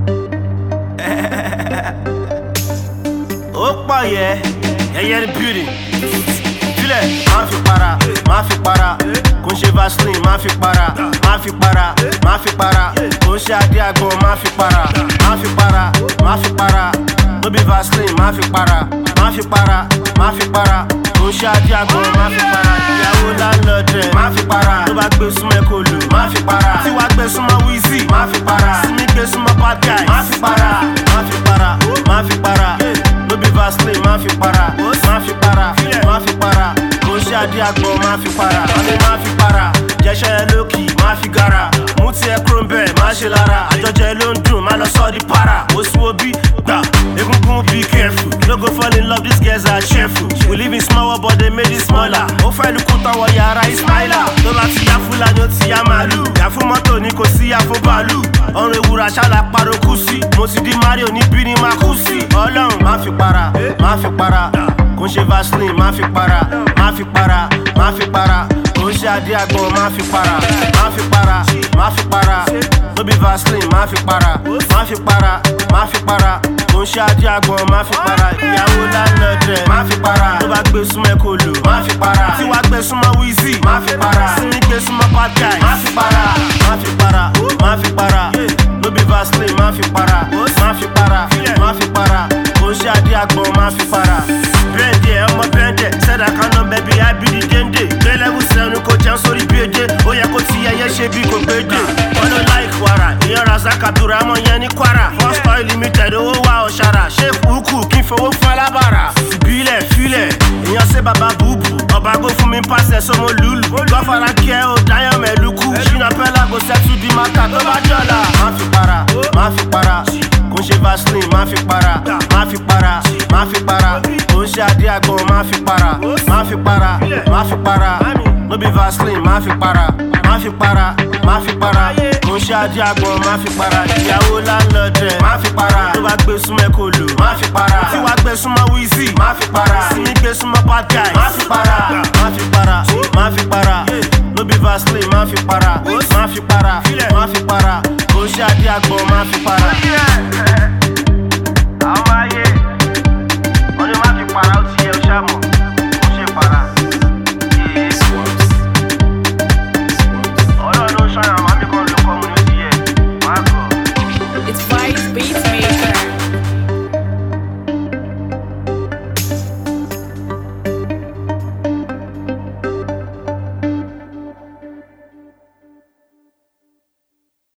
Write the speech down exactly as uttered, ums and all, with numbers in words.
Ó pọ̀ yẹ, ẹyẹ ní beauty. Fílẹ̀, máa fi para, máa fi para. Kò ń ṣe Vaseline, máa fi para, máa fi para, máa fi para. Kò ń ṣe adé àgbọn, máa fi para, máa fi para, máa fi para. No be Vaseline, máa fi para, máa fi para, máa fi para. Kò ń ṣe adé àgbọn, máa fi para. Ìyàwó landlord rẹ̀, máa fi para. Tó bá gbé súnmọ́ ẹ kò lò, máa fi para. Tí wàá gbé súnmọ́ Wizzy, máa fi para. Simi gbé súnmọ́ Bad Guy, máa fi para, máa fi para, máa fi para. No be Vaseline, máa fi para, máa fi para, máa fi para. Kò ń ṣe adé àgbọn, máa fi para. Àní máa fi para. Jẹ́ṣẹ́ ẹ lókì, máa fi gara. Mú ti ẹ kúrò ń bẹ̀, máa ṣe lára. Àjọjẹ ló ń dùn, máa lọ sọ́ di para. Mo sún obí, gbà, egungun be careful. No go fall in love, these girls are cheerful. We live in small world, but they made it smaller. Ó fẹ́ lukú tọwọ́ yàrá Ismaila. Tó bá ti yá Fúlàní, ó ti yá màálù. Yà fún mọ́tò ní kò sí yà fún bàálù. Ọrùn ewúrà ṣálá parọ́ kú sí. Mo ti di Mario níbí ni máa kú sí. Ọlọ́run máa fi para, máa fi para. Kò ń ṣe Vaseline, máa fi para, máa fi para, máa fi para. Kò ń ṣe adé àgbọn, máa fi para, máa fi para, máa fi para. No be Vaseline, máa fi para, máa fi para, máa fi para. Kò ń ṣe adé àgbọn, máa fi para. Ìyàwó landlord rẹ̀, máa fi para. Tó bá gbé súnmọ́ ẹ kò lò, máa fi para. Tí wàá gbé súnmọ́ Wizzy, máa fi para. Simi gbé súnmọ́ Bad Guy, máa fi para, máa fi para, máa fi para. No be Vaseline, máa fi para, máa fi para, máa fi para. Kò ń ṣe adé àgbọn, máa fi para. Bẹ́ẹ̀dẹ̀ ọmọ bẹ́ẹ̀dẹ̀, sẹ́dá kaná bẹ̀bí ábídí déndé. Gbẹ́lẹ́gùn sẹ́nu kò jẹun sórí bí èdè. Ó yẹ kó ti ẹyẹ ṣe bí kò gbédè. Wọ́n ló láì kwara, ìyẹn Razak Abdulrahman yẹn ní kwara. First Oil Limited owó wa ọ̀ṣàrà. Ṣé kúkú kí n fowó fún alábàárà? Ìbílẹ̀ filẹ̀, ìyẹn ṣe bàbá búbù. Ọba gbó fún mi pàṣẹ sọmọ lùlù. Gọ́fàrà kí ẹ ò dáyọ̀ mẹ́lùkù. Ṣínà pẹ́lá kò sẹ́tù di maka tó bá jọ̀la. Má fi para, má fi para. Kò ń ṣe Vaseline, má fi para, má fi para, má fi para. Kò ń ṣe adé àgbọn, má fi para, má fi para, má fi para. No be Vaseline, má fi para, má fi para, má fi para. Kò ń ṣe adé àgbọn, má fi para. Ìyàwó landlord rẹ̀, má fi para. Tó bá gbé súnmọ́ ẹ kò lò, má fi para. Tí wàá gbé súnmọ́ Wizzy, má fi para. Simi gbé súnmọ́ Bad Guy, má fi para, má fi para, má fi para. No be Vaseline, má fi para, má fi para, má fi para. Kò ń ṣe adé àgbọn, má fi para.